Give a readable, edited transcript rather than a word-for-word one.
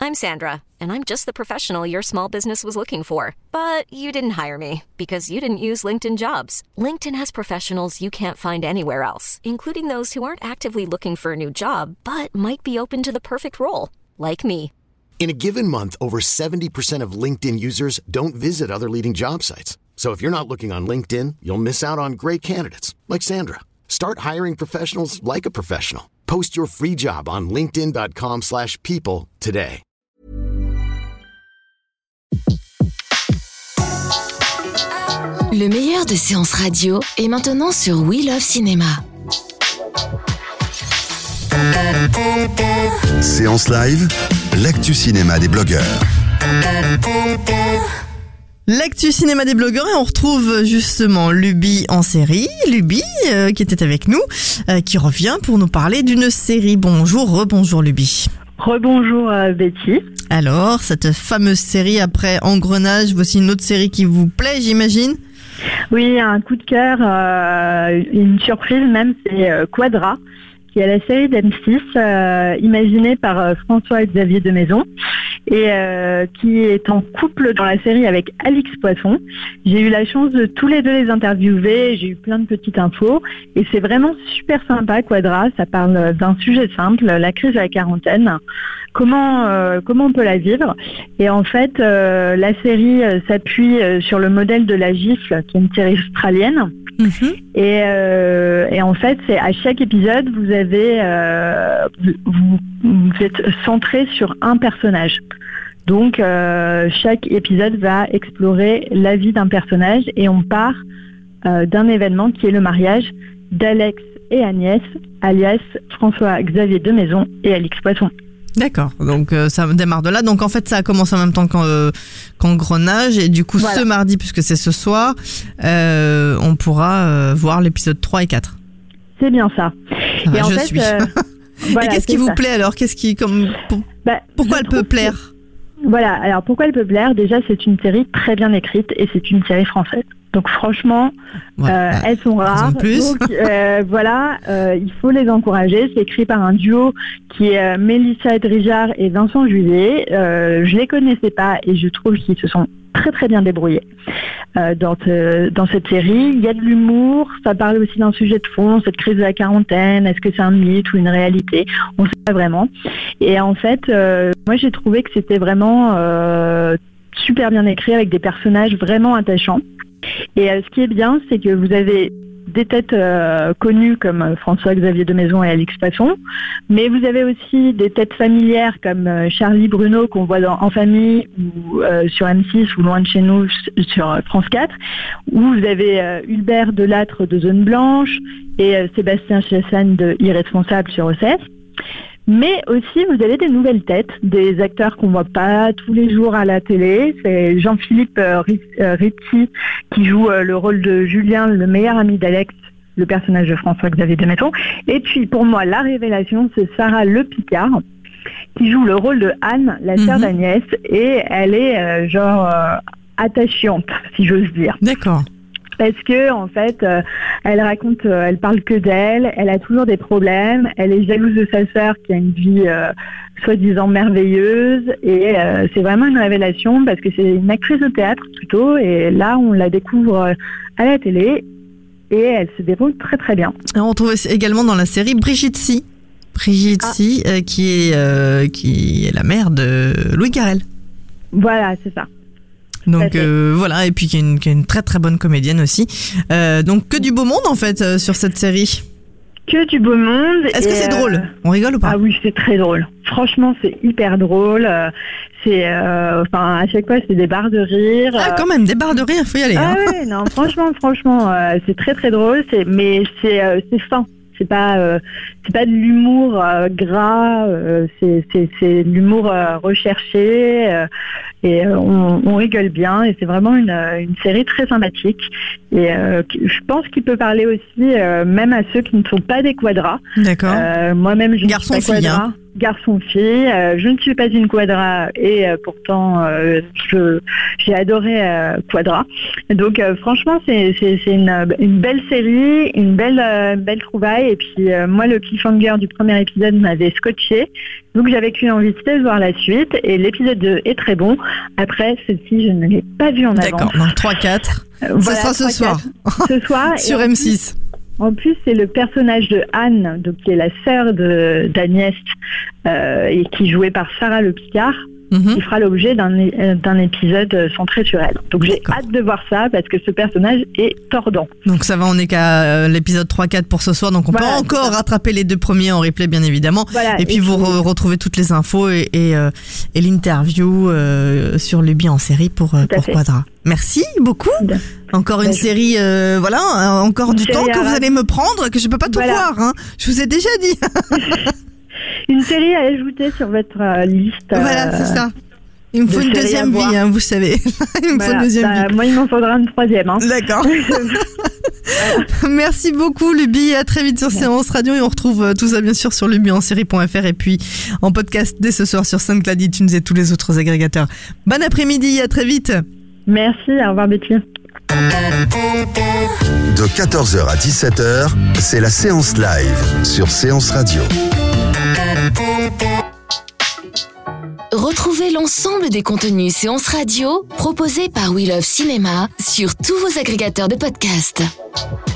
I'm Sandra, and I'm just the professional your small business was looking for. But you didn't hire me because you didn't use LinkedIn Jobs. LinkedIn has professionals you can't find anywhere else, including those who aren't actively looking for a new job, but might be open to the perfect role, like me. In a given month, over 70% of LinkedIn users don't visit other leading job sites. So if you're not looking on LinkedIn, you'll miss out on great candidates like Sandra. Start hiring professionals like a professional. Post your free job on linkedin.com/people today. Le meilleur de séances radio est maintenant sur We Love Cinéma. Séance live, l'actu cinéma des blogueurs. L'actu cinéma des blogueurs et on retrouve justement Luby en série. Luby qui était avec nous, qui revient pour nous parler d'une série. Bonjour, rebonjour Luby. Rebonjour Betty. Alors, cette fameuse série après Engrenage, voici une autre série qui vous plaît, j'imagine ? Oui, un coup de cœur, une surprise même, c'est Quadra, qui est la série d'M6, imaginée par François-Xavier de Maison, et qui est en couple dans la série avec Alix Poisson. J'ai eu la chance de tous les deux les interviewer, j'ai eu plein de petites infos, et c'est vraiment super sympa, Quadra. Ça parle d'un sujet simple, la crise de la quarantaine. Comment on peut la vivre. Et en fait, la série s'appuie sur le modèle de La Gifle, qui est une série australienne. Et en fait, c'est à chaque épisode, vous êtes centré sur un personnage. Donc, chaque épisode va explorer la vie d'un personnage et on part d'un événement qui est le mariage d'Alex et Agnès, alias François-Xavier de Maison et Alix Poisson. D'accord, donc ça démarre de là. Donc en fait, ça a commencé en même temps qu'Engrenage. Et du coup, voilà. Ce mardi, puisque c'est ce soir, on pourra voir l'épisode 3 et 4. C'est bien ça. Et en fait, voilà, et qu'est-ce qui vous plaît alors ? Pourquoi elle peut plaire ? Voilà, alors pourquoi elle peut plaire ? Déjà, c'est une série très bien écrite et c'est une série française. Donc franchement, elles sont rares. Donc il faut les encourager. C'est écrit par un duo qui est Mélissa Edrijard et Vincent Juillet. Je les connaissais pas et je trouve qu'ils se sont très très bien débrouillés dans cette série. Il y a de l'humour, ça parle aussi d'un sujet de fond, cette crise de la quarantaine. Est-ce que c'est un mythe ou une réalité ? On ne sait pas vraiment. Et en fait, moi j'ai trouvé que c'était vraiment super bien écrit avec des personnages vraiment attachants. Et ce qui est bien, c'est que vous avez des têtes connues comme François-Xavier de Maison et Alix Poisson, mais vous avez aussi des têtes familières comme Charlie Bruno qu'on voit dans En Famille ou sur M6 ou Loin de chez nous sur France 4, où vous avez Hubert Delattre de Zone Blanche et Sébastien Chassagne de Irresponsable sur OCS. Mais aussi, vous avez des nouvelles têtes, des acteurs qu'on voit pas tous les jours à la télé. C'est Jean-Philippe Rizzi qui joue le rôle de Julien, le meilleur ami d'Alex, le personnage de François-Xavier de Maison. Et puis, pour moi, la révélation, c'est Sarah Le Picard qui joue le rôle de Anne, la sœur d'Agnès. Et elle est attachante, si j'ose dire. D'accord. Parce que en fait, elle parle que d'elle, elle a toujours des problèmes, elle est jalouse de sa sœur qui a une vie soi-disant merveilleuse et c'est vraiment une révélation parce que c'est une actrice de théâtre plutôt et là on la découvre à la télé et elle se débrouille très très bien. Et on retrouve également dans la série Brigitte Si. Qui est la mère de Louis Garrel. Voilà, c'est ça. Donc voilà, et puis qui est une très très bonne comédienne aussi. Donc que du beau monde en fait sur cette série. Que du beau monde. Est-ce que c'est drôle ? On rigole ou pas ? Ah oui, c'est très drôle. Franchement, c'est hyper drôle. À chaque fois, c'est des barres de rire. Ah quand même, des barres de rire, faut y aller. Ah ouais, non, franchement, c'est très très drôle. Mais c'est fin. C'est pas de l'humour gras, c'est de l'humour recherché et on rigole bien et c'est vraiment une série très sympathique et je pense qu'il peut parler aussi même à ceux qui ne sont pas des quadras. D'accord. Moi-même je garçon ne suis pas fille, quadra. hein. garçon-fille. Je ne suis pas une quadra et pourtant j'ai adoré Quadra. Donc franchement, c'est une belle série, une belle trouvaille. Et puis moi, le cliffhanger du premier épisode m'avait scotché. Donc j'avais qu'une envie de voir la suite. Et l'épisode 2 est très bon. Après, celle-ci, je ne l'ai pas vue en avance. D'accord, donc 3-4. Voilà, ça sera ce soir. Ce soir. Sur M6. En plus, c'est le personnage de Anne, donc, qui est la sœur d'Agnès, et qui est jouée par Sarah Le Picard, qui fera l'objet d'un épisode centré sur elle. Donc j'ai hâte de voir ça, parce que ce personnage est tordant. Donc ça va, on est qu'à l'épisode 3-4 pour ce soir, donc on peut encore rattraper les 2 premiers en replay, bien évidemment. Voilà, et puis vous retrouvez toutes les infos et l'interview sur Lubie en série pour Quadra. Merci beaucoup. Encore une série, encore du temps que vous allez me prendre, que je peux pas tout voir. Hein. Je vous ai déjà dit. Une série à ajouter sur votre liste. Voilà, c'est ça. Il me faut une deuxième vie, hein, vous savez. Il me faut une deuxième vie. Moi, il m'en faudra une troisième. Hein. D'accord. Merci beaucoup, Lubie. À très vite sur Séance Radio. Et on retrouve tout ça, bien sûr, sur lubieensérie.fr et puis en podcast dès ce soir sur SoundCloud, iTunes et tous les autres agrégateurs. Bon après-midi, à très vite. Merci, au revoir Betty. De 14h à 17h, c'est la séance live sur Séance Radio. Retrouvez l'ensemble des contenus Séance Radio proposés par We Love Cinéma sur tous vos agrégateurs de podcasts.